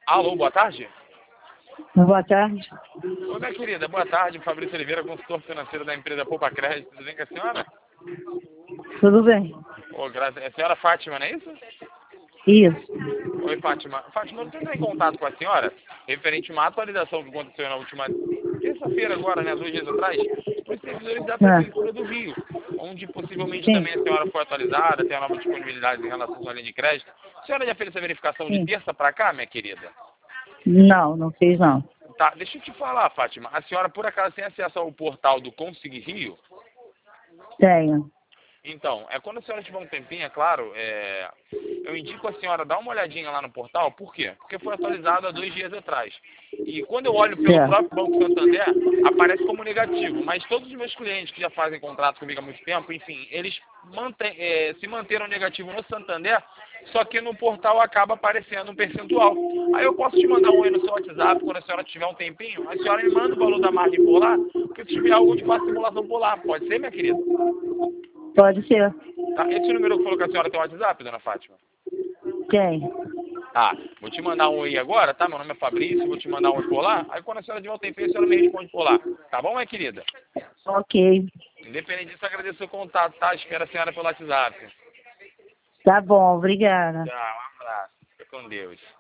Alô, boa tarde? Boa tarde. Oi, minha querida, boa tarde. Fabrício Oliveira, consultor financeiro da empresa Poupa Crédito. Tudo bem com a senhora? Tudo bem? Ô, é a senhora Fátima, não é isso? Isso. Oi, Fátima. Fátima, eu estou entrando em contato com a senhora referente a uma atualização que aconteceu na última terça-feira agora, né, 2 dias atrás, dos servidores da Prefeitura do Rio, onde possivelmente Sim. também a senhora foi atualizada, tem a nova disponibilidade em relação à linha de crédito. A senhora já fez essa verificação de Sim. terça para cá, minha querida? Não, não fiz não. Tá, deixa eu te falar, Fátima. A senhora, por acaso, tem acesso ao portal do Consig Rio? Tenho. Então, quando a senhora tiver um tempinho, é claro, eu indico a senhora dar uma olhadinha lá no portal. Por quê? Porque foi atualizado há 2 dias atrás. E quando eu olho pelo Certo. próprio Banco Santander, aparece como negativo. Mas todos os meus clientes que já fazem contrato comigo há muito tempo, enfim, eles se manteram negativo no Santander, só que no portal acaba aparecendo um percentual. Aí eu posso te mandar um aí no seu WhatsApp, quando a senhora tiver um tempinho, a senhora me manda o valor da margem por lá, porque se tiver algo, eu te faço simulação por lá. Pode ser, minha querida? Pode ser. Tá, esse número que falou que a senhora tem WhatsApp, dona Fátima? Tenho. Tá, vou te mandar um aí agora, tá? Meu nome é Fabrício, vou te mandar um aí por lá. Aí quando a senhora tiver um tempinho, a senhora me responde por lá. Tá bom, minha querida? Ok. Independente disso, agradeço o seu contato, tá? Espero a senhora pelo WhatsApp. Tá bom, obrigada. Tchau, um abraço. Fica com Deus.